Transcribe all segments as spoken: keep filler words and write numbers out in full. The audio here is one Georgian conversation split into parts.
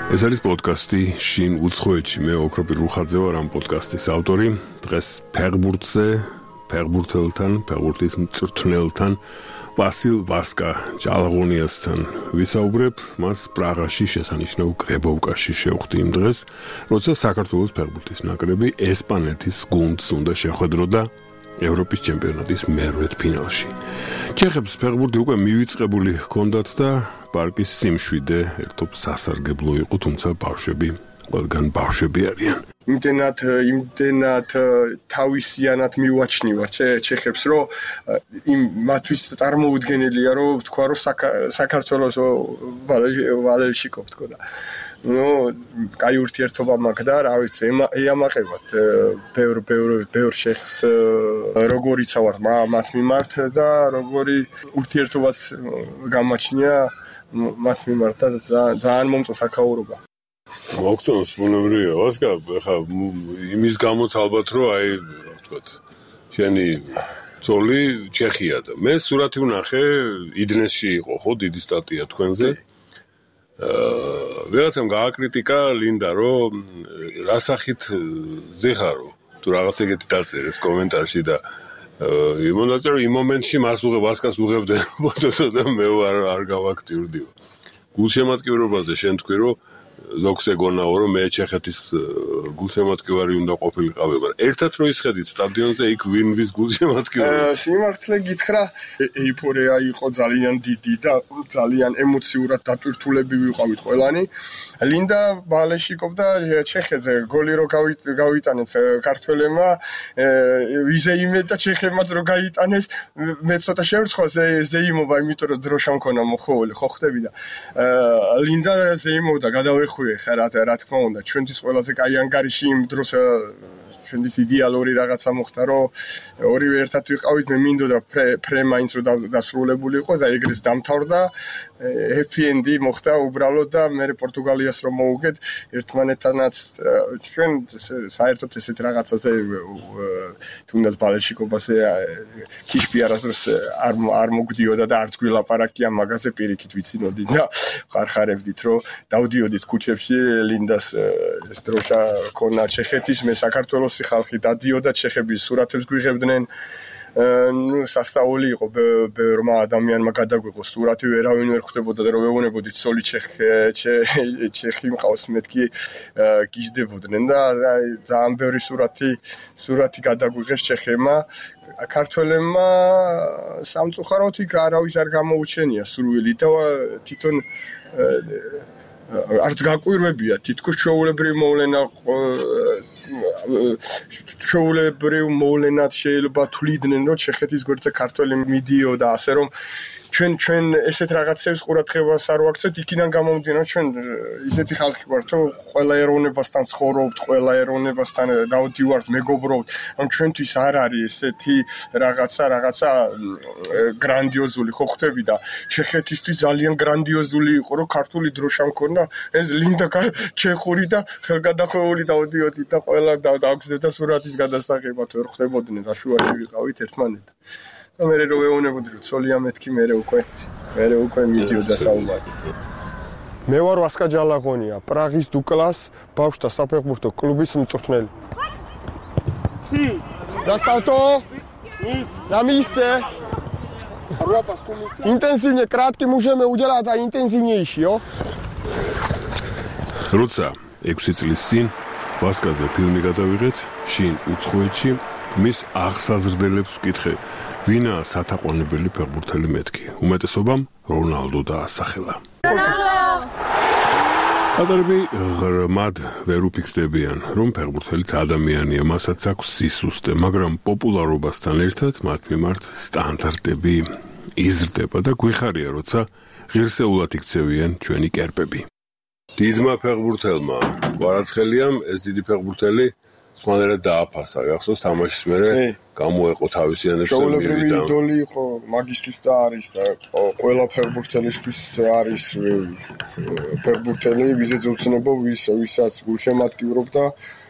ეს არის პოდკასტი შინ უცხოეთში. მე ოქროპირ რუხაძე ვარ ამ პოდკასტის ავტორი. დღეს ფეხბურთზე, ფეხბურთელთან, ფეხბურთის მწვრთნელთან ვასილ ვასკა ჯალაღონიასთან ვისაუბრებ. მას პრაღაში შესანიშნავ კრებოვკაში შევხვდი იმ დღეს, როცა საქართველოს ფეხბურთის ნაკრები ესპანეთის გუნდს უნდა შეხვედროდა ევროპის ჩემპიონატის მერვედ ფინალში. ჩეხებს ფეხბურთი უკვე მივიწყებული ჰქონდათ და პარკის სიმშვიდე ერთობ სასარგებლო იყო, თუმცა ბავშვები, ყველგან ბავშვები არიან. იმდენად იმდენად თავისიანად მივაჩნივარ ჩეხებს, რომ იმ მათთვის წარმოუდგენელია, რომ ვთქვა, რომ საქართველოს ვალელშიკო ვთქვა და ნუ კაი ურთიერთობა მაქვს და რა ვიცი, ეამაყებათ ბევრ ბევრ ბევრ შეხს როგორ იცავარ მათ მიმართ და როგორი ურთიერთობას გამაჩნია მათ მიმართ და ძალიან მომწონს აქაურობა. მოგწონს ბუნებრივია, ვასკა, ხა იმის გამოც ალბათ რომ აი რა ვთქვათ, შენი ძოლი ჩეხია და მე სურათი ვნახე, იდნესში იყო ხო დიდი სტატია თქვენზე. აა ვიღაცამ გააკრიტიკა ლინდა, რომ რა სახით ზეხარო თუ რაღაც ეგეთი დაწერეს კომენტარში და იმონაწერო იმ მომენტში მას უღებ ვასკას უღებდა ფოტოსა და მე არ არ გავაქტიურდიო. გულშემატკივრობაზე შენ თქვი რომ ზოგს ეგონაო რომ მე ჩეხეთის გულშემატკივარი უნდა ყოფილიყავი, მაგრამ ერთად რო ისხედით სტადიონზე იქ ვინვის გულშემატკივარი. სიმართლე გითხრა, ეიფორია იყო ძალიან დიდი და ძალიან ემოციურად დატვირთულები ვიყავით ყველანი. ლინდა ბალეშიკოვდა ჩეხეთზე გოლი რო გავიტანეს ქართველებმა, ვიზეიმეთ და ჩეხებმაც რო გაიტანეს, მე ცოტა შევრცხვა ზეიმობა, იმიტომ რომ დროშა მქონა მოხოვილი, ხო ხდები და ლინდა ზეიმობდა გადავეხვიე ხა რა რა თქმა უნდა, ჩვენთვის ყველაზე კაი ანგარიში იმ დროს ჩვენთვის იდეალური რაღაცა მოხდა, რომ ორივე ერთად ვიყავით, მე მინდოდა ფრე მაინც რო დასრულებული იყო და ეგრეს დამთავრდა. ჰეპი ენდი მოხდა უბრალოდ და მე პორტუგალიას რომ მოვუგეთ ერთმანეთთანაც ჩვენ საერთოდ ესეთ რაღაცაზე თუნდაც ბალეშიკობაზე კიშპი არასდროს არ არ მოგდიოდა და არც გვილაპარაკია მაგაზე პირიქით ვიცინოდი და ხარხარებდით რომ დავდიოდით ქუჩებში ლინდას ეს დროშა ქონა ჩეხეთის, მე საქართველოსი ხალხი დადიოდა, ჩეხები სურათებს გვიღებდნენ. ნუ სასწაული იყო ბევრმა ადამიანმა გადაგვიყო სურათი, ვერავინ ვერ ხვდებოდა და რომ ვეუბნებოდით სოლი ჩეხი მყავს, მეთქი გიждდებოდნენ და ძალიან ბევრი სურათი სურათი გადაგვიღეს ჩეხებმა. ქართველებმა სამწუხაროდ იქ არავის არ გამოუჩენია სურვილი და თვითონ არც გაკვირვებია, თითქოს ჩვეულებრივ მოვლენა ჩვეულებრივ მოვლენად შეიძლება თვლიდნენ, რომ ჩეხეთის გვერდზე ქართველი მიდიოდა, ასე რომ ჩვენ ჩვენ ესეთ რაღაცებს ყურადღებას არ ვაქცევთ, იქიდან გამომდინარე, ჩვენ ისეთი ხალხი ვართ, რომ ყველა ეროვნებასთან ცხოვრობთ, ყველა ეროვნებასთან დავდივართ, მეგობრობთ, ან ჩვენთვის არ არის ესეთი რაღაცა, რაღაცა გრანდიოზული, ხო ხდები და ჩეხეთისთვის ძალიან გრანდიოზული იყო, რომ ქართული დროშა მქონდა, ეს ლინდა ჩეხური და ხელგადახვეული დავდიოდით და ყველა დაგვგზავნა სურათის გადასაღებად ვერ ხდებოდნენ, რა შუაში ვიყავით ერთმანეთთან. და მე რო ვეუბნებოდი რომ ცოლია მეთქი მე უკვე მე უკვე მიდიოდა საუბარი. მე ვარ ვასკა ჯალაღონია, პრაღის დუკლას ბავშვთა საფეხბურთო კლუბის მწვრთნელი. სი, застаўто? На месте. Интенсивнее, краткий мужем уделать, а интенсивнейший, о? როცა ექვსი წლის წინ ვასკაზე ფილმი გადავიღეთ, შინ უცხოეთში, მის აღსაზრდელებს ვკითხე, ვინაა სათაყვანებელი ფეხბურთელი მეთქი. უმეტესობამ რონალდო დაასახელა. ადამიანები ღრმად ვერ უფიქრდებიან, რომ ფეხბურთელიც ადამიანია, მასაც აქვს სისუსტე, მაგრამ პოპულარობასთან ერთად მათ მიმართ სტანდარტები იზრდება და გვიხარია, როცა ღირსეულად იქცევიან ჩვენი კერპები. დიდმა ფეხბურთელმა კვარაცხელიამ ეს დიდი ფეხბურთელი სხვანაირად დააფასა, გახსოვს თამაშის მერე გამოეყო თავისი ენერგია. ჩვეულებრივი იდოლი იყო, მაგისტრის და არის და ყველა ფეხბურთელისთვის არის ფეხბურთელი, ვიზეც უცნობო, ვის ვისაც გულშემატკივრობდა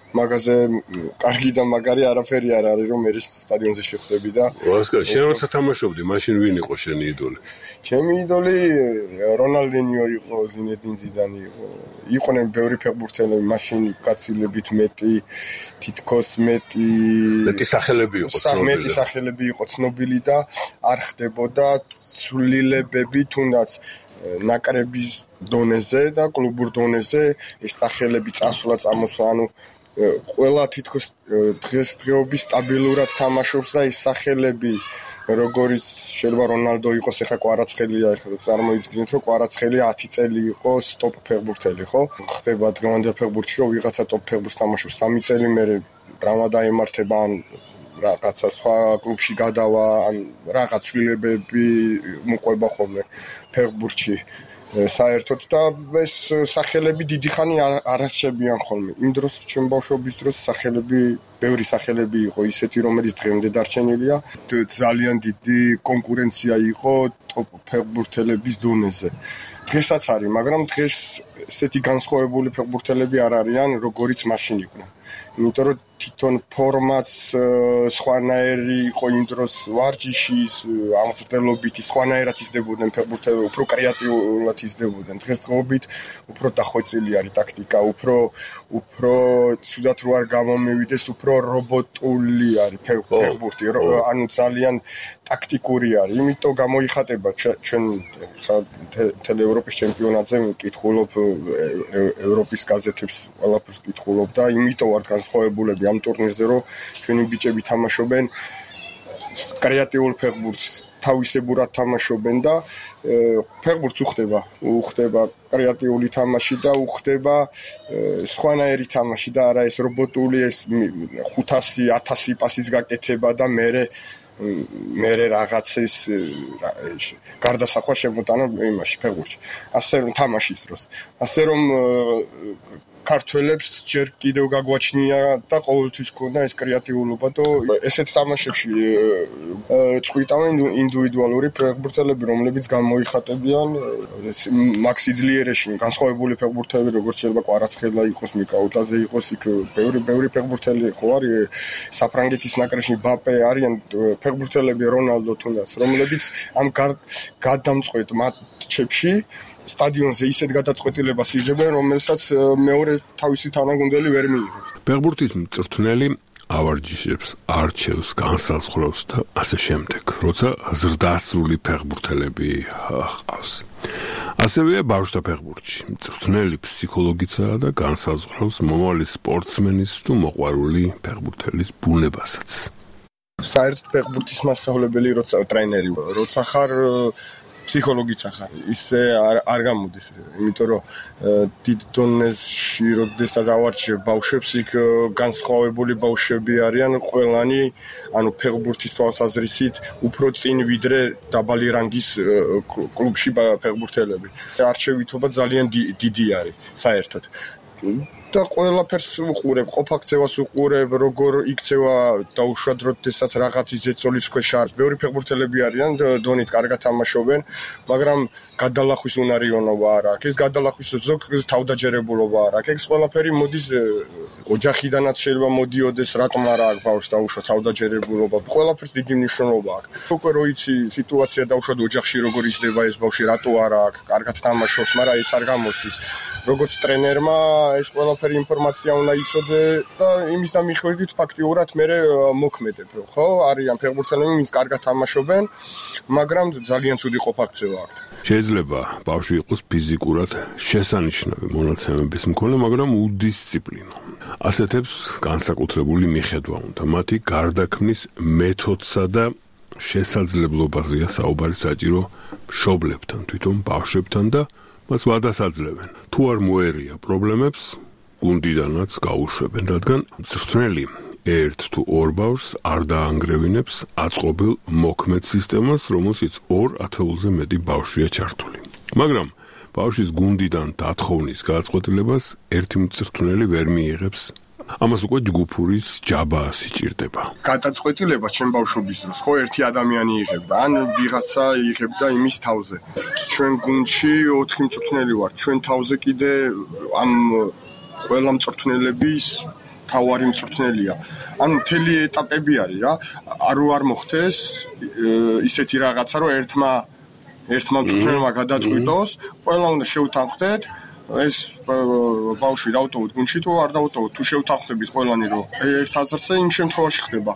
მაგაზე კარგი და მაგარი არაფერი არ არის რომ მე სტადიონზე შეხვდები და ვასკა შენ როცა თამაშობდი მაშინ ვინ იყო შენი იდოლი? ჩემი იდოლი რონალდინიო იყო, ზინედინ ზიდანი იყო. იყვნენ ბევრი ფეხბურთელები, მაშინ გაცილებით მეტი, თითქოს მეტი მეტი სახელები იყო ცნობილი. მეტი სახელები იყო ცნობილი და არ ხდებოდა ცვლილებები თუნდაც ნაკრების დონეზე და კლუბურ დონეზე ეს სახელები წასვლა წამოსვლა, ანუ ყველა თითქოს დღესდღეობის სტაბილურად თამაშობს და ეს სახელები როგორც შეიძლება რონალდო იყოს, ეხლა კვარაცხელია, ეხლა წარმოიდგინეთ რომ კვარაცხელია ათი წელი იყო სტოპ ფეხბურთელი, ხო? ხდება დღევანდელ ფეხბურთში რომ ვიღაცა ტოპ ფეხბურთს თამაშობს სამი წელი მერე ტრავმა დაემართება ან რაღაცა სხვა კლუბში გადავა, ან რაღაც ცვლილებები მოყვება ხოლმე ფეხბურთში. საერთოდ და ეს სახელები დიდი ხანი არ არჩებიან ხოლმე. იმ დროს ჩემ ბავშვობის დროს სახელები, ბევრი სახელები იყო ისეთი, რომელიც დღემდე დარჩენილია. ძალიან დიდი კონკურენცია იყო ტოპ ფეხბურთელების დონეზე. დღესაც არის, მაგრამ დღეს ესეთი განსხვავებული ფეხბურთელები არ არიან, როგორიც მაშინ იყვნენ. იმიტომ რომ თვითონ ფორმაც სხვანაირი იყო იმ დროს ვარჯიშის ამხდელობით სხვანაირად იზრდებოდნენ ფეხბურთელები, უფრო კრეატიულად იზრდებოდნენ. დღესდღეობით უფრო დახვეწილი არის ტაქტიკა, უფრო უფრო ცუდად რო არ გამომივიდეს, უფრო რობოტული არის ფეხბურთი, ანუ ძალიან ტაქტიკური არის. იმიტომ გამოიხატება ჩვენ მთელ ევროპის ჩემპიონატზე მკითხულობ ევროპის გაზეთებს, ყველაფერს მკითხულობ და იმიტომ ვარ განსხვავებულები ამ ტურნირზე, რომ ჩვენი ბიჭები თამაშობენ კრეატიულ ფეხბურთს, თავისებურად თამაშობენ და ფეხბურთს უხდება, უხდება კრეატიული თამაში და უხდება სხვანაირი თამაში და არა ეს რობოტული, ეს ხუთასი ათასი პასის გაკეთება და მერე მერე რაღაცის გარდასახვა შემოტანა იმაში ფეხბურთში. ასე რომ თამაშის დროს. ასე რომ ქართველებს ჯერ კიდევ გაგვაჩნია და ყოველთვის ქონდა ეს კრეატიულობა და ესეთ თამაშებში წყვიტავენ ინდივიდუალური ფეხბურთელები, რომლებიც გამოიხატებიან მაგ სიძლიერეში, განსხვავებული ფეხბურთელები, როგორც შეიძლება კვარაცხელა იყოს, მიკაუტაძე იყოს, იქ ბევრი ბევრი ფეხბურთელი ხო არის, საფრანგეთის ნაკრებში ბაპე არიან ფეხბურთელები, რონალდო თუნდაც, რომლებიც ამ გადამწყვეტ მატჩებში სტადიონზე ისეთ გადაწყვეტილებას იღებენ, რომელსაც მეორე თავისი თანაგუნდელი ვერ მიიღებს. ფეხბურთის მწვრთნელი ავარჯიშებს, არჩევს, განსაზღვრავს და ასე შემდეგ, როცა ზრდასრული ფეხბურთელები ჰყავს. ასევეა ბავშვთა ფეხბურთში. მწვრთნელი ფსიქოლოგიცაა და განსაზღვრავს მომავალი სპორტსმენის თუ მოყვარული ფეხბურთელის ბუნებასაც. საერთოდ ფეხბურთის მასწავლებელი როცა ტრენერი, როცა ხარ ფსიქოლოგიც ახარ, ისე არ არ გამოდის, იმიტომ რომ დიდ დონეში როდესაც ავარჩევ ბავშვებს, იქ განსხვავებული ბავშვები არიან, ყველანი, ანუ ფეხბურთის თვალსაზრისით უფრო წინ ვიდრე დაბალი რანგის კლუბში ფეხბურთელები. არჩევითობა ძალიან დიდი არის, საერთოდ. და ყველაფერს უყურებ, ყოფაქცევას უყურებ, როგორ იქცევა დაუშვათ როდესაც რაღაცის ზეწოლის ქვეშ არის. ბევრი ფეხბურთელები არიან, დონით კარგად თამაშობენ, მაგრამ გადალახვის უნარიანობა არ აქვს. ეს გადალახვის ზოგ თავდაჯერებულობა არ აქვს. ეს ყველაფერი მოდის ოჯახიდანაც შეიძლება მოდიოდეს, რატომ არ აქვს ბავშვს დაუშვათ თავდაჯერებულობა. ყველაფერს დიდი მნიშვნელობა აქვს. უკვე რო იცი სიტუაცია დაუშვათ ოჯახში როგორ იზრდება ეს ბავშვი, რატო არ აქვს, კარგად თამაშობს, მაგრამ ეს არ გამოსდის. როგორც ტრენერმა ეს ყველაფერი ინფორმაცია უნდა იცოდე და იმის და მიხედვით ფაქტიურად მე მოქმედებ, ხო? არიან ფეხბურთელები, ვინც კარგად თამაშობენ, მაგრამ ძალიან ცუდი ყოფაქცევა აქვთ. შეიძლება ბავშვი იყოს ფიზიკურად შესანიშნავი მონაცემების მქონე, მაგრამ უდისციპლინო. ასეთებს განსაკუთრებული მიხედვა უნდა. მათი გარდაქმნის მეთოდსა და შესაძლებლობაზეა საუბარი საჭირო მშობლებთან, თვითონ ბავშვებთან და მას ვადას აძლევენ. თუ არ მოერია პრობლემებს, გუნდიდანაც გაუშვებენ, რადგან მწვრთნელი ერთ თუ ორ ბავშვს არ დაანგრევინებს აწყობილ მოქმედ სისტემას, რომელშიც ორ ათეულზე მეტი ბავშვია ჩართული. მაგრამ ბავშვის გუნდიდან დათხოვნის გადაწყვეტილებას ერთი მწვრთნელი ვერ მიიღებს. ამას უკვე ჯგუფურის ჯაბა სიჭირდება. გადაწყვეტილება ჩემ ბავშვობის დროს ხო ერთი ადამიანი იღებდა, ან ვიღაცა იღებდა იმის თავზე. ჩვენ გუნდში ოთხი მწვრთნელი ვართ. ჩვენ თავზე კიდე ამ ყველა მწვრთნელების თავარი მწვრთნელია. ანუ მთელი ეტაპები არის რა. არ არ მოხდეს ისეთი რაღაცა, რომ ერთმა ერთმა მწვრთნელმა გადაწყვიტოს, ყველა უნდა შეუთანხმდეთ. ეს ბავშვი დავტოვოთ გუნდში თუ არ დავტოვოთ, თუ შევთანხმდებით ყველანი, რომ ერთ აზრზე, იმ შემთხვევაში ხდება,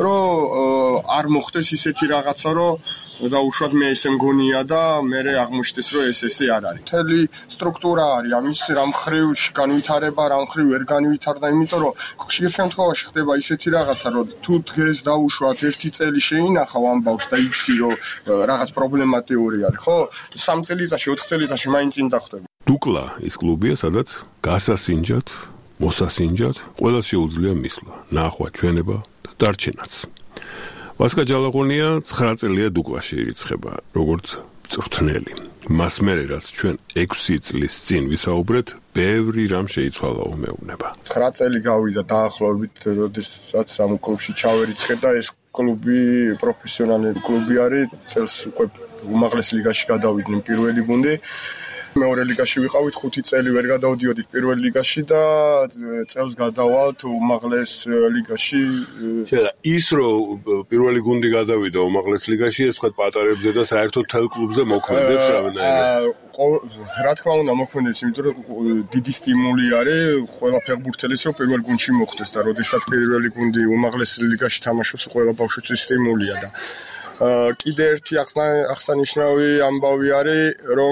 რომ არ მოხდეს ისეთი რაღაცა, რომ დაუშვათ მე ესე მგონია და მე აღმოჩნდეს რომ ეს ესე არ არის. მთელი სტრუქტურა არის ამის რამ ხრივ განვითარება, რამ ხრივ ვერ განვითარდა, იმიტომ რომ ხშირ შემთხვევაში ხდება ისეთი რაღაცა, რომ თუ დღეს დაუშვათ ერთი წელი შეინახავ ამ ბავშვს და იცი რომ რაღაც პრობლემატიური არის, ხო? სამ წელიწადში, ოთხ წელიწადში მაინც წინ დახვდება. დუკლა ის კლუბია, სადაც გასასინჯად, მოსასინჯად, ყველას შეუძლია მისვლა, ნახვა, ჩვენება და დარჩენაც. ვასკა ჯალაღონია ცხრა წელია დუკლაში ირიცხება, როგორც მწვრთნელი. მას მერე რაც ჩვენ ექვსი წლის წინ ვისაუბრეთ, ბევრი რამ შეიცვალა მეუბნება. ცხრა წელი გავიდა დაახლოებით, როდესაც ამ კლუბში ჩავერიცხე და ეს კლუბი პროფესიონალი კლუბი არის, წელს უკვე უმაღლეს ლიგაში გადავიდნენ პირველი გუნდი. მეორე ლიგაში ვიყავით ხუთი წელი ვერ გადავდიოდით პირველ ლიგაში და წელს გადავალთ უმაღლეს ლიგაში. შედა ის რომ პირველი გუნდი გადავიდა უმაღლეს ლიგაში, ეს თქვა პატარებზე და საერთოდ თელ კლუბზე მოქმედებს რამდენად? რა თქმა უნდა მოქმედებს, იმიტომ რომ დიდი სტიმული არის ყველა ფეხბურთელის რომ პირველ გუნდში მოხვდეს და როდესაც პირველი გუნდი უმაღლეს ლიგაში თამაშობს, ყველა ბავშვისთვის სტიმულია და კიდე ერთი აღსანიშნავი ამბავი არის, რომ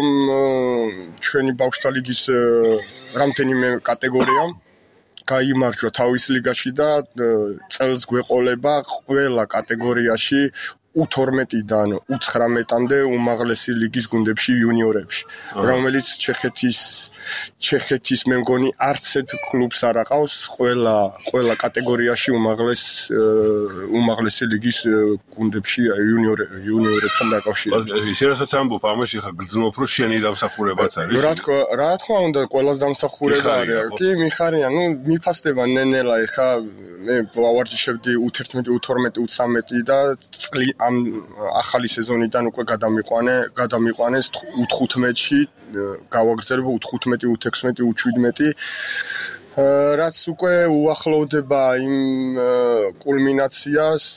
ჩვენი ბავშვთა ლიგის რამდენიმე კატეგორია გაიმარჯვა თავის ლიგაში და წელს გვეყოლება ყველა კატეგორიაში უ თორმეტიდან უ ცხრამეტამდე უმაღლესი ლიგის გუნდებში იუნიორებში, რომელიც ჩეხეთის ჩეხეთის მე მგონი არც ერთ კლუბს არ აყავს ყველა ყველა კატეგორიაში უმაღლეს უმაღლესი ლიგის გუნდებში იუნიორ იუნიორებთან დაკავშირებით. შეასაც ამბობ, ამაში ხა გრძნობ, რომ შენი დამსახურებაც არის. რა თქმა რა თქმა უნდა, ყველას დამსახურება არის. კი, მიხარია, ნუ მიფასდება ნენელა, ეხა მე ვავარჯიშებდი უ თერთმეტი, უ თორმეტი, უ ცამეტი და წლი ამ ახალი სეზონიდან უკვე გადამიყვანე, გადამიყვანეს უ თხუთმეტში, გავაგრძელებ უ თხუთმეტი, უ ექვსმეტი, უ შვიდმეტი. რაც უკვე უახლოვდება იმ კულმინაციას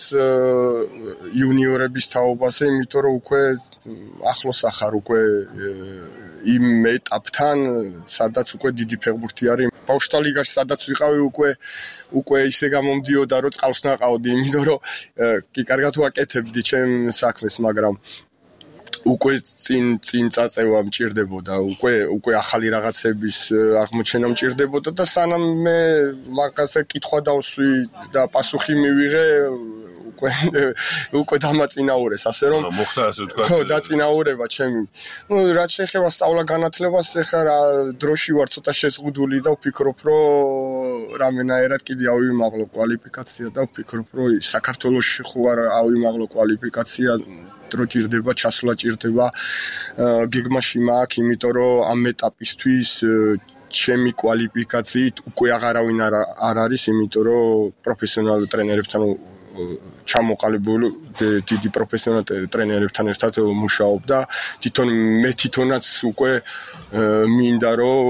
იუნიორების თაობაზე, იმიტომ რომ უკვე ახლოს ახარ უკვე იმ ეტაპთან, სადაც უკვე დიდი ფეხბურთი არის. ბავშვთა ლიგაში სადაც ვიყავი უკვე უკვე ისე გამომდიოდა, რომ წყალს ნაყავდი, იმიტომ რომ კი კარგად ვაკეთებდი ჩემ საქმეს, მაგრამ უკვე წინ წინ წაწევა მჭირდებოდა, უკვე უკვე ახალი რაღაცების აღმოჩენა მჭირდებოდა და სანამ მე მაგაზე კითხვა დავსვი და პასუხი მივიღე, უკვე უკვე დამაწინაურეს, ასე რომ მოხდა ასე ვთქვა. ხო, დაწინაურება ჩემი. ნუ რაც შეეხება სწავლა განათლებას, ეხლა რა დროში ვარ ცოტა შეზღუდული და ვფიქრობ, რომ რამენაერად კიდე ავიმაღლო კვალიფიკაცია და ვფიქრობ, რომ საქართველოში ხო არ ავიმაღლო კვალიფიკაცია, დრო ჭირდება, ჩასვლა ჭირდება. გეგმაში მაქვს, იმიტომ რომ ამ ეტაპისთვის ჩემი კვალიფიკაციით უკვე აღარავინ არ არის, იმიტომ რომ პროფესიონალ ტრენერებთან ჩამოყალიბებული დიდი პროფესიონალ ტრენერებთან ერთად მუშაობ და თვითონ მე თვითონაც უკვე მინდა რომ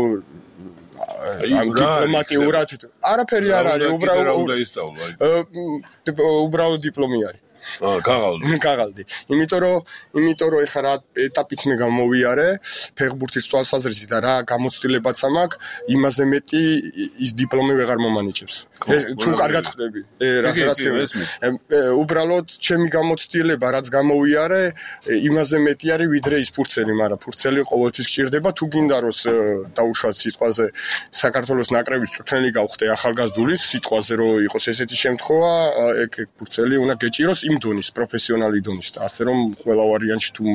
ამ დიპლომატიურად არაფერი არ არის, უბრალოდ დიპლომი არის. აა, გაღალდი. გაღალდი. იმიტომ რომ, იმიტომ რომ ეხლა რა ეტაპიც მე გამოვიარე, ფეხბურთის თვალსაზრისით და რა გამოცდილებაც მაქვს, იმაზე მეტი ის დიპლომი ვეღარ მომანიჭებს. თუ კარგად ხდები, რაც რაც უბრალოდ ჩემი გამოცდილება რაც გამოვიარე, იმაზე მეტი არის ვიდრე ის ფურცელი, მაგრამ ფურცელი ყოველთვის გჭირდება, თუ გინდა რომ დაუშვათ სიტყვაზე საქართველოს ნაკრების მწვრთნელი გავხდე ახალგაზრდული სიტყვაზე რომ იყოს ესეთი შემთხვევა, ეგ ეგ ფურცელი უნდა გეჭიროს იმ დონის, პროფესიონალი დონის და ასე რომ ყველა ვარიანტი თუ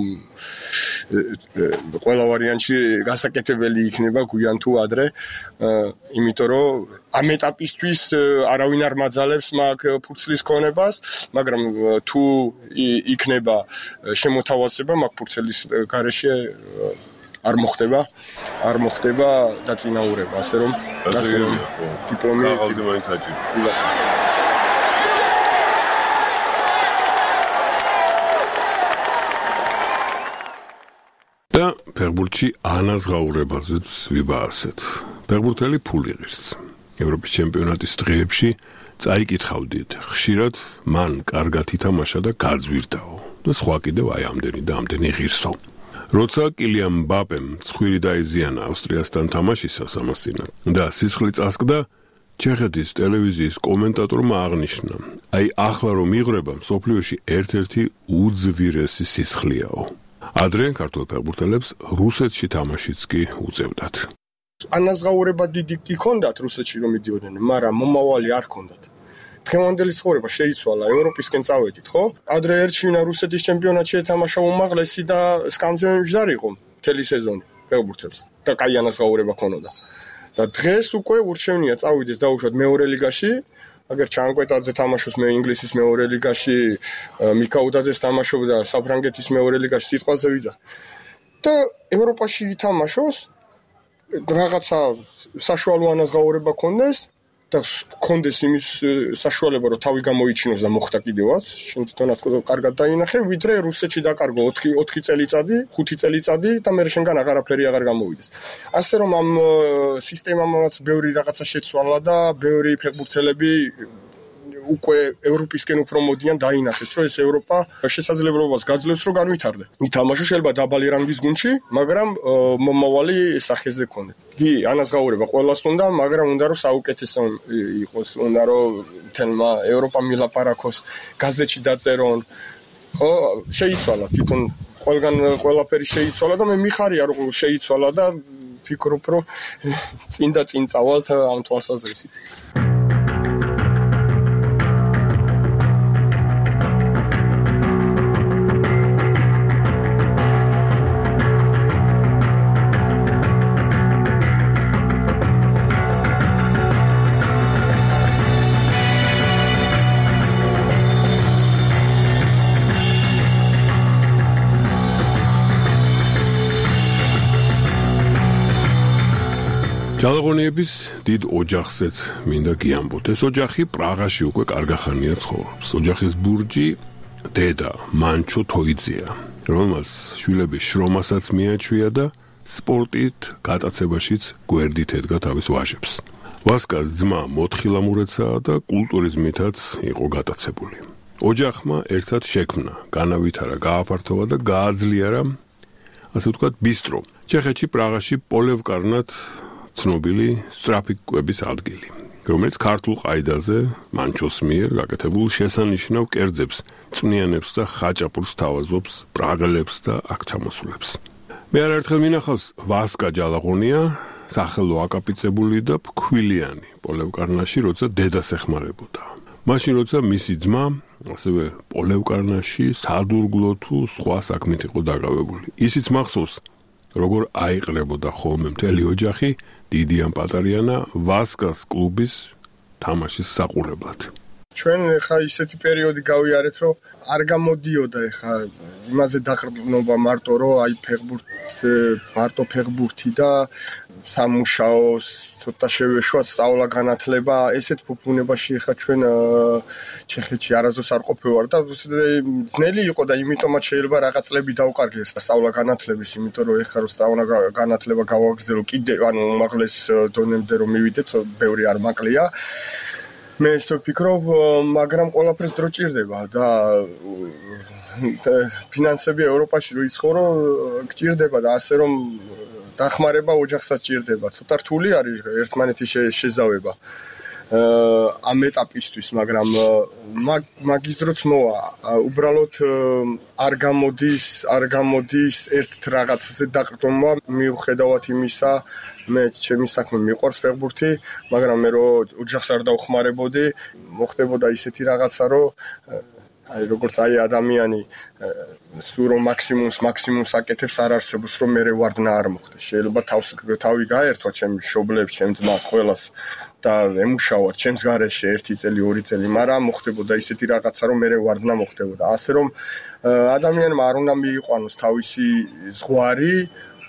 ყველა ვარიანტი გასაკეთებელი იქნება გვიან თუ ადრე, იმიტომ რომ ამ ეტაპისთვის არავინ არ მაძალებს მაგ ფურცლის ქონებას, მაგრამ თუ იქნება შემოთავაზება მაგ ფურცლის გარეშე არ მოხდება, არ მოხდება დაწინაურება, ასე რომ ასე რომ დიპლომი მაინც აჭირდება. და ფეხბურთში ანაზღაურებაზეც ვიბაასეთ. ფეხბურთელი ფული ღირს. ევროპის ჩემპიონატის დღეებში წაიკითხავდით, ხშირად მან კარგად ითამაშა და გაძვირდაო და სხვა კიდევ აი ამდენი და ამდენი ღირსო. როცა კილიან მბაპემ ცხვირი დაიზიანა ავსტრიასთან თამაშისას ამასწინათ და სისხლი წასკდა, ჩეხეთის ტელევიზიის კომენტატორმა აღნიშნა, აი ახლა რომ იღრება მსოფლიოში ერთ-ერთი უძვირესი სისხლიაო. ადრე ქართულ ფეხბურთელებს რუსეთში თამაშიც კი უწევდათ. ანაზღაურება დიდი კი ჰქონდათ რუსეთში რომ მიდიოდნენ, მაგრამ მომავალი არ ჰქონდათ. დღევანდელი ცხოვრება შეიცვალა, ევროპისკენ წავედით, ხო? ადრე ერჩივნა რუსეთის ჩემპიონატში ეთამაშა უმაღლესი და სკამზე მჯდარი იყო მთელი სეზონი ფეხბურთელს და კაი ანაზღაურება ჰქონოდა. და დღეს უკვე ურჩევნია წავიდეს დაუშვათ მეორე ლიგაში, აგერ ჩანკვეტაძე თამაშობს მე ინგლისის მეორე ლიგაში, მიკაუდაძეს თამაშობდა საფრანგეთის მეორე ლიგაში, სიტყვაზე ვიძახ. და ევროპაში ითამაშოს რაღაცა საშუალო ანაზღაურება ქონდეს და ქონდეს იმის საშუალება რომ თავი გამოიჩინოს და მოხდა კიდევაც, შენ თვითონაც კარგად დაინახე, ვიდრე რუსეთში დაკარგო ოთხი წელიწადი, ხუთი წელიწადი და მე შენგან აღარაფერი აღარ გამოვიდეს. ასე რომ ამ სისტემამაც ბევრი რაღაცა შეცვალა და ბევრი ფეხბურთელები უკვე ევროპისკენ უფრო მოდიან დაინახეს, რომ ეს ევროპა შესაძლებლობას გაძლევს, რომ განვითარდეს. ითამაშო შეიძლება დაბალი რანგის გუნდში, მაგრამ მომავალი სახეზე ქონდეს. კი, ანაზღაურება ყველას უნდა, მაგრამ უნდა რომ საუკეთესო იყოს, უნდა რომ თელმა ევროპა მილაპარაკოს, გაზეთში დაწერონ. ხო, შეიცვალა თვითონ ყველგან ყველაფერი შეიცვალა და მე მიხარია რომ შეიცვალა და ფიქრობ რომ წინ და წინ წავალთ ამ თვალსაზრისით. ჯალაღონიების დიდ ოჯახზეც მინდა გიამბოთ. ეს ოჯახი პრაღაში უკვე კარგახანია ცხოვრობს. ოჯახის ბურჯი დედა მანჩო თოიძეა, რომელმაც შვილების შრომასაც მიაჩვია და სპორტით გატაცებაშიც გვერდით ედგა თავის ვაჟებს. ვასკას ძმა მოთხილამურეცაა და კულტურიზმითაც იყო გატაცებული. ოჯახმა ერთად შექმნა, განავითარა, გააფართოვა და გააძლიერა, ასე ვთქვათ, ბისტრო. ჩეხეთში პრაღაში პოლევკარნად ცნობილი სწრაფი კვების ადგილი, რომელიც ქართულ ყაიდაზე მანჩოს მიერ გაკეთებულ შესანიშნავ კერძებს, წვნიანებს და ხაჭაპურს თავაზობს, პრაღელებს და აქ ჩამოსულებს. მე არაერთხელ მინახავს ვასკა ჯალაღონია, სახელო აკაპიცებული და ფქვილიანი პოლევკარნაში, როცა დედას ეხმარებოდა. მაშინ როცა მისი ძმა, ასევე პოლევკარნაში სადურგლო თუ სხვა საქმით იყო დაკავებული. ისიც მახსოვს, როგორ აიყრებოდა ხოლმე მთელი ოჯახი, დიდი ან პატარიანა, ვასკას კლუბის თამაშის საყურებლად. ჩვენ ხა ისეთი პერიოდი გავიარეთ, რომ არ გამოდიოდა ხა იმაზე დაყრდნობა მარტო, რომ აი ფეხბურთ მარტო ფეხბურთი და სამუშაოს ცოტა შევეშვათ სწავლა განათლება, ესეთ ფუფუნებაში ხა ჩვენ ჩეხეთში არასდროს არ ყოფილვარ და ძნელი იყო და იმიტომაც შეიძლება რაღაც წლები დავყარგეს სწავლა განათლების, იმიტომ რომ ეხლა რომ სწავლა განათლება გავაგრძელო კიდევ ანუ უმაღლეს დონემდე რომ მივიდეთ, ბევრი არ მაკლია. მე ისე ვფიქრობ, მაგრამ ყველაფერს დრო ჭირდება და ფინანსები ევროპაში რო იცხოვრო, გჭირდება და ასე რომ დახმარება ოჯახსაც ჭირდება. ცოტა რთული არის ერთმანეთის შეზავება ამ ეტაპისთვის, მაგრამ მაგის დროც მოვა. უბრალოდ არ გამოდის, არ გამოდის ერთ რაღაცაზე დაყრდნობა, მიუხედავად იმისა, მე ჩემი საქმე მიყვარს ფეხბურთი, მაგრამ მე რო ოჯახს არ დავხმარებოდი, მოხდებოდა ისეთი რაღაცა, რომ აი როგორც აი ადამიანი სულ რომ მაქსიმუმს მაქსიმუმს აკეთებს, არ არსებობს რომ მე ვარდნა არ მოხდეს. შეიძლება თავს თავი გაერთვა ჩემს მშობლებს, ჩემს ძმას, ყველას და ემუშაوات ჩემს გარეშე ერთი წელი, ორი წელი, მაგრამ მოხდებოდა ისეთი რაღაცა რომ მე ვარდნა მოხდებოდა. ასე რომ ადამიანმა არ უნდა მიიყვანოს თავისი ზღვარი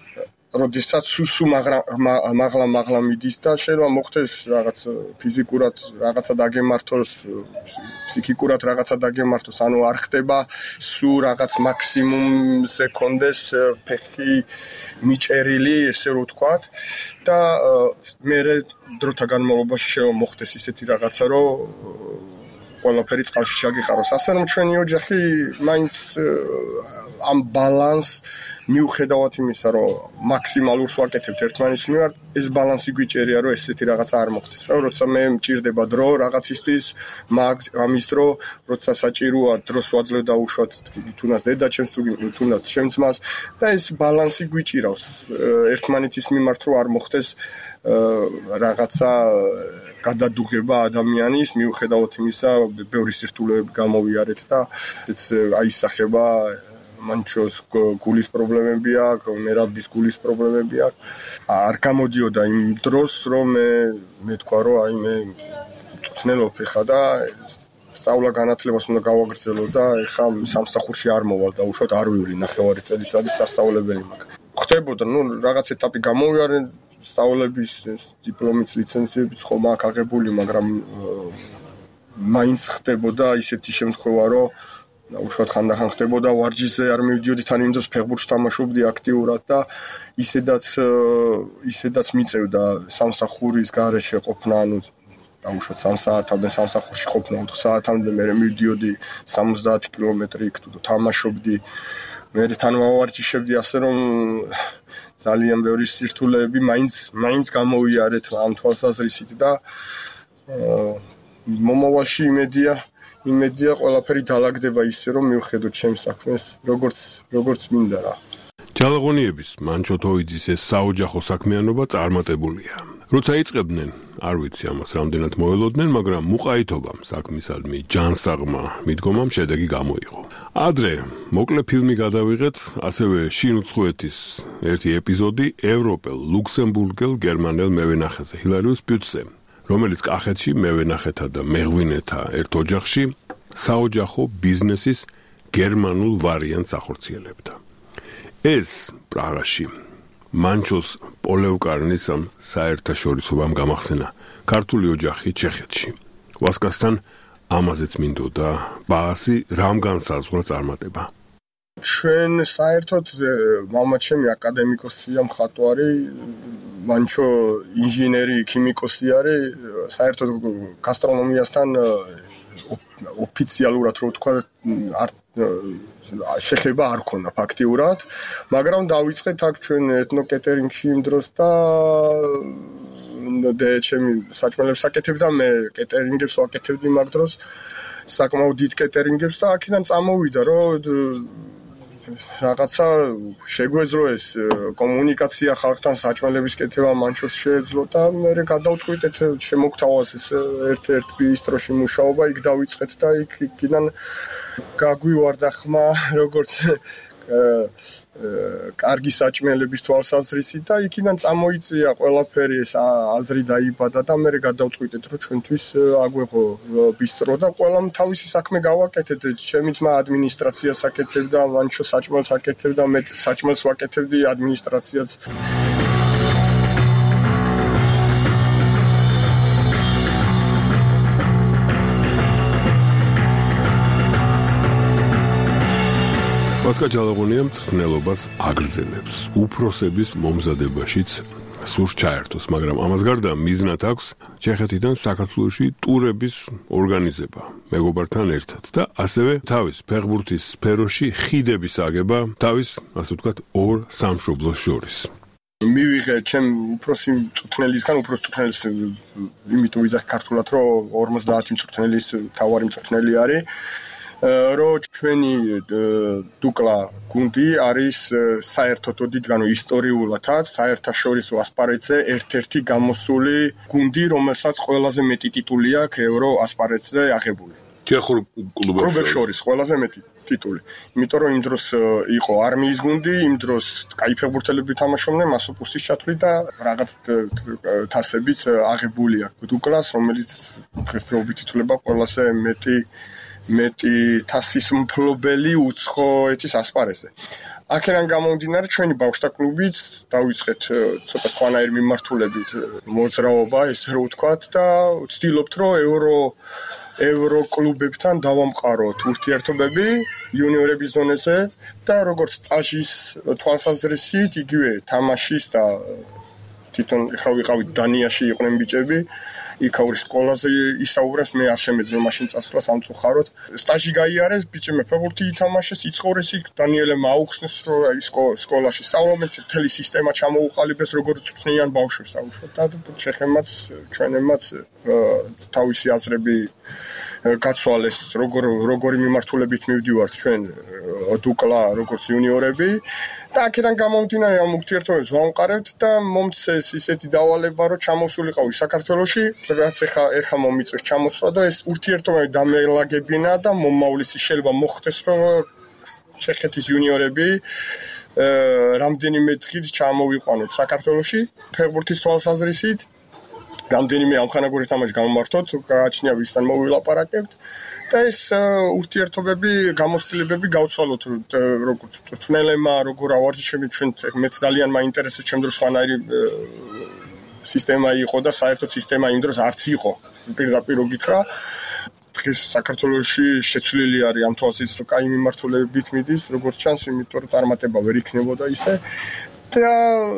როდესაც სუსუ მაღლა მაღლა მიდის და შეიძლება მოხდეს რაღაც ფიზიკურად რაღაცა დაგემართოს, ფსიქიკურად რაღაცა დაგემართოს, ანუ არ ხდება სულ რაღაც მაქსიმუმზე კონდეს ფეხი მიჭერილი, ესე რომ ვთქვათ და მე დროთა განმავლობაში შეიძლება მოხდეს ისეთი რაღაცა, რომ ყველაფერი წყალში ჩაგიყაროს. ასე რომ ჩვენი ოჯახი მაინც ამ ბალანს მიუხედავად იმისა, რომ მაქსიმალურს ვაკეთებთ ერთმანეთის მიმართ, ეს ბალანსი გვიჭერია, რომ ესეთი რაღაცა არ მოხდეს. რა, როცა მე მჭირდება დრო რაღაცისთვის, მაგ ამის დრო, როცა საჭიროა დროს ვაძლევ დაუშვათ თუნდაც დედაჩემს თუ თუნდაც ჩემს მას და ეს ბალანსი გვიჭირავს ერთმანეთის მიმართ, რომ არ მოხდეს რაღაცა გადადუღება ადამიანის, მიუხედავად იმისა, ბევრი სირთულეები გამოვიარეთ და ეს აისახება მანჩოს გულის პრობლემები აქვს, ნერვების გულის პრობლემები აქვს. არ გამოდიოდა იმ დროს, რომ მე მე თქვა, რომ აი მე წვნელობ ხა და სწავლა განათლებას უნდა გავაგრძელო და ეხა სამსახურში არ მოვალ და უშუალოდ არ ვივლი ნახევარი წელიწადის სასწავლებელი მაქვს. ხდებოდა, ნუ რაღაც ეტაპი გამოვიარე სწავლების დიპლომის ლიცენზიების ხომ აქ აღებული, მაგრამ მაინც ხდებოდა ისეთი შემთხვევა, რომ და უშუალოდ ხანდახან ხდებოდა ვარჯიშზე არ მივდიოდი თან იმ დროს ფეხბურთს თამაშობდი აქტიურად და ისედაც ისედაც მიწევდა სამსახურის გარეშე ყოფნა, ანუ და უშუალოდ სამ საათამდე სამსახურში ყოფნა, ოთხ საათამდე მე მივდიოდი სამოცდაათი კილომეტრი იქ თუ თამაშობდი. მე თან ვავარჯიშებდი, ასე რომ ძალიან ბევრი სირთულეები მაინც მაინც გამოვიარეთ ამ თვალსაზრისით და მომავალში იმედია იმედია ყველაფერი დაალაგდება ისე რომ მივხედოთ ჩემს საქმეს როგორც როგორც მინდა რა. ჯალაღონიების მანჩო თოიძის ეს საოჯახო საქმიანობა წარმატებულია. როცა იწყებდნენ, არ ვიცი ამას რამდენად მოელოდნენ, მაგრამ მუყაითობამ საქმისადმი ჯანსაღმა მიდგომამ შედეგი გამოიღო. ადრე მოკლე ფილმი გადავიღეთ, ასევე შინუცხოვეთის ერთი ეპიზოდი ევროპელ, ლუქსემბურგელ, გერმანელ მევენახეზე, ჰილარიუს პიუტზე, რომელიც კახეთში მევენახეთა და მეღვინეთა ერთ ოჯახში საოჯახო ბიზნესის გერმანულ ვარიანტს ახორციელებდა. ეს პრაღაში მანჩოს პოლევკარნის საერთაშორისობამ გამახსენა ქართული ოჯახი ჩეხეთში. ვასკასთან ამაზეც მინდოდა ბაასი რამ განსაზღვრა წარმატება. ჩვენ საერთოდ მამაჩემი აკადემიკოსია, მხატვარი, მანჩო ინჟინერი, ქიმიკოსი არის, საერთოდ გასტრონომიასთან ოფიციალურად რო ვთქვა არ შეხება არ ქონა ფაქტიურად, მაგრამ დავიწყეთ აქ ჩვენ ეთნოკეტერინგში იმ დროს და და ჩემი საჭმელებს აკეთებდა, მე კეტერინგებს ვაკეთებდი მაგ დროს, საკმაოდ დიდ კეტერინგებს და აქედან წამოვიდა, რომ რაღაცა შეგვეძლო ეს კომუნიკაცია ხალხთან, საჭმელების კეთება მანჩოს შეეძლო და მე გადავწყვიტეთ შემოგთავაზეს ეს ერთ-ერთ ბისტროში მუშაობა, იქ დავიწყეთ და იქ იქიდან გაგვივარდა ხმა, როგორც კარგი საჭმელების თვალსაზრისით და იქიდან წამოიწია ყველაფერი, ეს აზრი დაიბადა და მე გადავწყვიტეთ, რომ ჩვენთვის აგვეღო ბისტრო და ყველამ თავისი საქმე გავაკეთეთ. ჩემი ძმა ადმინისტრაციას აკეთებდა, მანჩო საჭმელს აკეთებდა, მე საჭმელს ვაკეთებდი, ადმინისტრაციაც. ვასკა ჯალაღონია მწვრთნელობას აგრძელებს, უფროსების მომზადებაშიც სურს ჩაერთოს, მაგრამ ამას გარდა მიზნად აქვს ჩეხეთიდან საქართველოში ტურების ორგანიზება მეგობართან ერთად და ასევე თავის ფეხბურთის სფეროში ხიდების აგება თავის, ასე ვთქვათ, ორ სამშობლოს შორის. მივიღე ჩემ უფროსი მწვრთნელისგან, უფროს მწვრთნელის იმიტომ ვიძახი ქართულად, რომ ორმოცდაათი მწვრთნელის თავარი მწვრთნელი არის. რომ ჩვენი დუკლა გუნდი არის საერთოდ ოდითგანო ისტორიულადაც საერთაშორისო ასპარეზზე ერთ-ერთი გამოსული გუნდი, რომელსაც ყველაზე მეტი ტიტული აქვს ევრო ასპარეზზე აღებული. ჩეხურ კლუბებს შორის ყველაზე მეტი ტიტული. იმიტომ რომ იმ დროს იყო არმიის გუნდი, იმ დროს კაი ფეხბურთელები თამაშობდნენ, მასოპუსის ჩათვლით და რაღაც თასებიც აღებული აქვს დუკლას, რომელიც დღესდღეობით ითვლება ყველაზე მეტი მეტი თასის მფლობელი უცხოეთის ასპარეზზე. აქედან გამომდინარე ჩვენი ბავშვთა კლუბიც დავიწყეთ ცოტა სხვანაირი მიმართულებით მოძრაობა, ესე რომ ვთქვათ და ვცდილობთ რომ ევრო ევრო კლუბებთან დავამყაროთ ურთიერთობები იუნიორების დონეზე და როგორც სტაჟის თვალსაზრისით იგივე თამაშის და თვითონ ხა ვიყავით დანიაში იყვნენ ბიჭები იქაურის სკოლაზე ისაუბრებს მე არ შემეძლო მაშინ წასვლა სამწუხაროდ სტაჟი გაიარეს ბიჭებმა ფეხბურთი ითამაშეს იცხოვრეს იქ დანიელმა აუხსნეს რომ ის სკოლაში სწავლობენ მთელი სისტემა ჩამოუყალიბეს როგორც წვნიან ბავშვებს დაუშვათ და ჩეხემაც ჩვენემაც თავისი აზრები გაცვალეს როგორ როგორი მიმართულებით მივდივართ ჩვენ დუკლა როგორც იუნიორები და აქედან გამომდინარე ამ ურთიერთობებს ვამყარებთ და მომწეს ისეთი დავალება რომ ჩამოსულიყავი საქართველოში რაც ეხა ეხა მომიწევს ჩამოსვლა და ეს ურთიერთობები დამელაგებინა და მომავლის შეიძლება მოხდეს რომ ჩეხეთის იუნიორები რამდენიმე დღით ჩამოვიყვანოთ საქართველოში ფეხბურთის თვალსაზრისით რამდენიმე ამხანაგური თამაში გამომართოთ გააჩნია ვისთან მოვილაპარაკებთ და ეს ურთიერთობები გამოცდილებები გავცვალოთ როგორც თვნელემა როგორ ავარჯიშები ჩვენ მეც ძალიან მაინტერესებს ჩემ დროს სხვანაირი სისტემა იყო და საერთოდ სისტემა იმ დროს არც იყო პირდაპირ გითხრა დღეს საქართველოში შეცვლილი არის ამ თვალსაზრისით რომ კაი მიმართულებით მიდის როგორც ჩანს იმიტომ რომ წარმატება ვერ იქნებოდა ისე და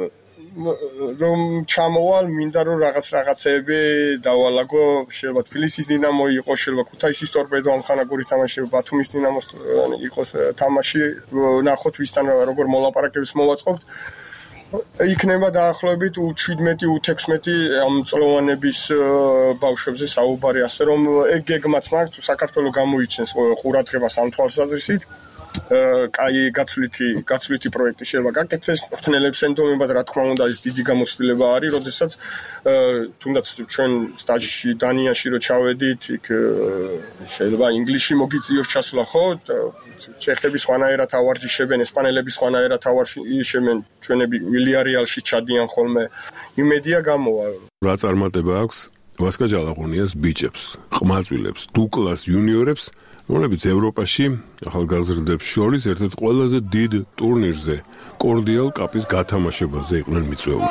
რომ ჩამოვალ მინდა რომ რაღაც რაღაცეები დავალაგო შეიძლება თბილისის დინამო იყოს შეიძლება ქუთაისის ტორპედო ამხანაგური თამაში ბათუმის დინამოს იყოს თამაში ნახოთ ვისთან როგორ მოლაპარაკებებს მოვაწყობთ იქნება დაახლოებით შვიდმეტი ութექვსმეტი ამ წლოვანების ბავშვებზე საუბარი ასე რომ ეგ გეგმაც მაქვს საქართველოს გამოიჩენს ყურადღებას ამ თვალსაზრისით კაი გაცვლითი გაცვლითი პროექტი შეიძლება გაკეთდეს ხთნელებს ენდომებად რა თქმა უნდა ეს დიდი გამოცდილება არის როდესაც თუნდაც ჩვენ სტაჟში დანიაში რო ჩავედით იქ შეიძლება ინგლისში მოგიწიოს ჩასვლა ხო ჩეხები სხვანაირად ავარჯიშებენ ესპანელები სხვანაირად ავარჯიშებენ ჩვენები ვილიარეალში ჩადიან ხოლმე იმედია გამოვა რა წარმატება აქვს ვასკა ჯალაღონიას ბიჭებს ყმაწვილებს დუკლას იუნიორებს რომლებიც ევროპაში ახალგაზრდებს შორის ერთ-ერთ ყველაზე დიდ ტურნირზე კორდიალ კაპის გათამაშებაზე იყვნენ მიწვეული.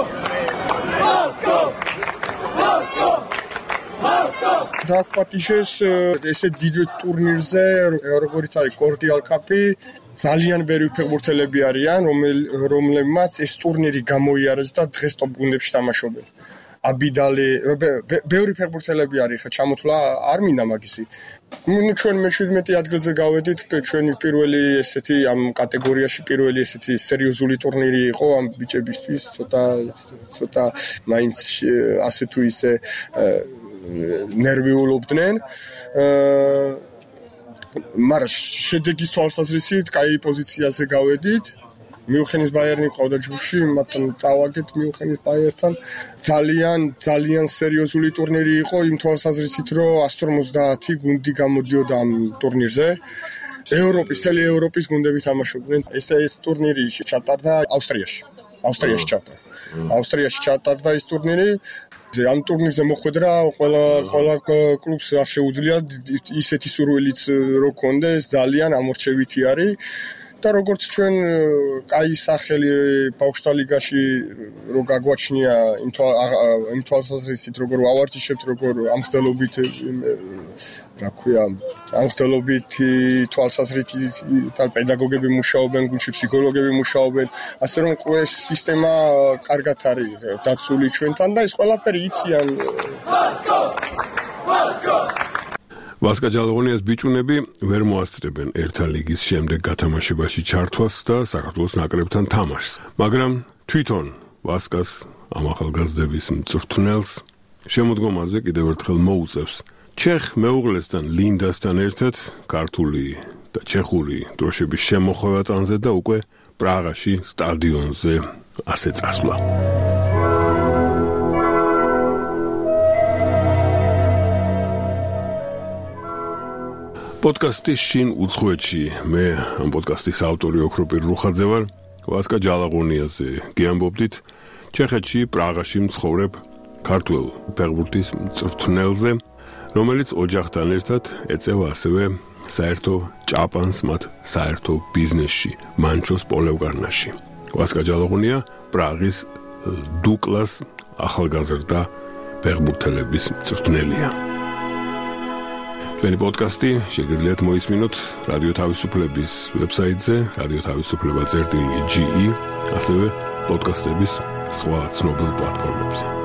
დაგვატიშეს ესე დიდ ტურნირზე როგორც არის კორდიალ კაპი ძალიან ბევრი ფეხბურთელები არიან რომლებმაც ეს ტურნირი გამოიარეს და დღეს ტოპ გუნდებში თამაშობენ. აბიდალი ბევრი ფეხბურთელები არის ხა ჩამოთვლა არ მინდა მაგისი ნუ ჩვენ მეშვიდმეტი ადგილზე გავედით ჩვენი პირველი ესეთი ამ კატეგორიაში პირველი ესეთი სერიოზული ტურნირი იყო ამ ბიჭებისთვის ცოტა ცოტა მაინც ასე თუ ისე ნერვიულობდნენ მაგრამ შედეგის თვალსაზრისით კაი პოზიციაზე გავედით მიუხედავად ბაიერნი ყავდა ჯგუფში, მათთან წავაგეთ მიუხედავად ბაიერთან ძალიან ძალიან სერიოზული ტურნირი იყო იმ თვალსაზრისით, რომ εκατს ორმოცდაათი გუნდი გამოდიოდა ამ ტურნირზე. ევროპის, მთელი ევროპის გუნდები თამაშობდნენ. ეს ეს ტურნირი ჩატარდა ავსტრიაში. ავსტრიაში ჩატარდა. ავსტრიაში ჩატარდა ეს ტურნირი. ამ ტურნირზე მოხვედრა ყველა ყველა კლუბს არ შეუძლია ისეთი სურვილიც რო კონდეს ძალიან ამორჩევითი არის. და როგორც ჩვენ კაი სახელი ბავშვთა ლიგაში რო გაგვაჩნია იმ თვალსაზრისით როგორ ავარჯიშებთ როგორ ამხდელობით რა ქვია ამხდელობით თვალსაზრისით პედაგოგები მუშაობენ გუნდში ფსიქოლოგები მუშაობენ ასე რომ ეს სისტემა კარგად არის დაცული ჩვენთან და ეს ყველაფერი იციან ვასკა ჯალაღონიას ბიჭუნები ვერ მოასწრებენ ერთა ლიგის შემდეგ გათამაშებაში ჩართვას და საქართველოს ნაკრებთან თამაშს. მაგრამ თვითონ ვასკას ამ ახალგაზრდების მწვრთნელს შემოდგომაზე კიდევ ერთხელ მოუწევს ჩეხ მეუღლესთან ლინდასთან ერთად ქართული და ჩეხური დროშების შემოხვევა ტანზე და უკვე პრაღაში სტადიონზე ასე წასვლა. პოდკასტის შინ უცხოეთში მე ამ პოდკასტის ავტორი ოქროპირ რუხაძე ვარ. ვასკა ჯალაღონიაზე გიამბობდით ჩეხეთში პრაღაში მცხოვრებ ქართულ ფეხბურთის მწვრთნელზე, რომელიც ოჯახთან ერთად ეწევა ასევე საერთო ჭაპანს მათ საერთო ბიზნესში, მანჩოს პოლევგარნაში. ვასკა ჯალაღუნია პრაღის დუკლას ახალგაზრდა ფეხბურთელების მწვრთნელია. ჩვენი პოდკასტი შეგიძლიათ მოისმინოთ რადიო თავისუფლების ვებსაიტზე რადიო თავისუფლება წერტილი ჯი ი, ასევე პოდკასტების სხვა ცნობილ პლატფორმებზე.